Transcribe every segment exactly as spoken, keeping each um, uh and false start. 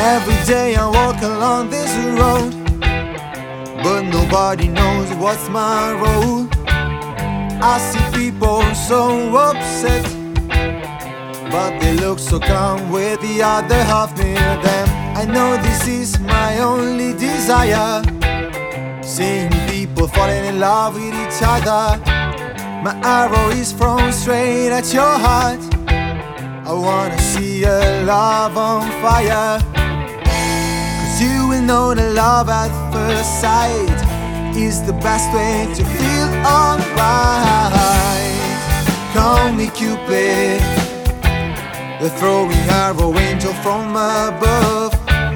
Every day I walk along this road, but nobody knows what's my role. I see people so upset, but they look so calm with the other half near them. I know this is my only desire, seeing people falling in love with each other. My arrow is thrown straight at your heart. I wanna see your love on fire, 'cause you will know that love at first sight is the best way to feel alright. Call me Cupid, the throwing arrow angel from above.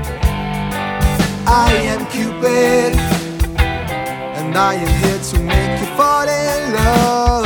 I am Cupid, and I am here to make you fall in love.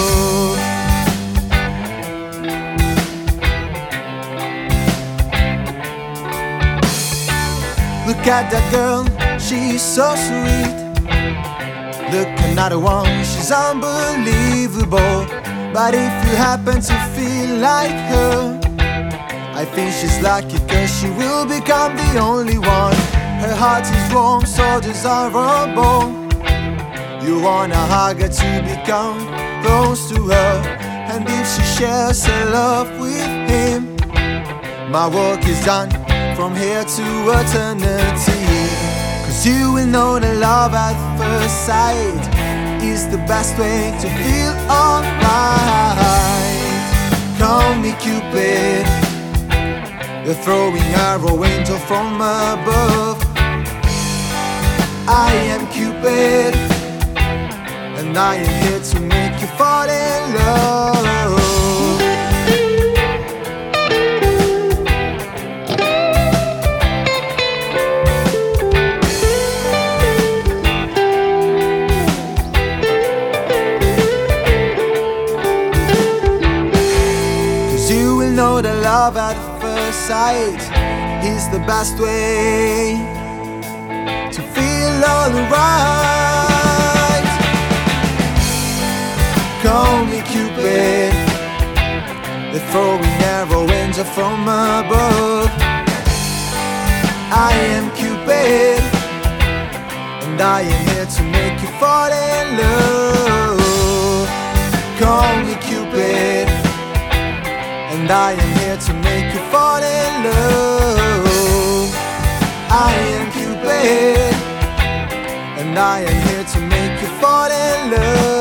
Look at that girl, she's so sweet. Look another one, she's unbelievable. But if you happen to feel like her, I think she's lucky, 'cause she will become the only one. Her heart is warm, so desirable. You wanna hug her to become close to her, and if she shares her love with him, my work is done from here to eternity. 'Cause you will know that love at first sight is the best way to feel alright. Call me Cupid, the throwing arrow angel from above. I am Cupid, and I am here to make you fall in love. Know that love at first sight is the best way to feel alright. Call me Cupid, the throwing arrow angel from above. I am Cupid, and I am here to make you fall in love. Call me Cupid, and I am here to make you fall in love. I am Cupid, and I am here to make you fall in love.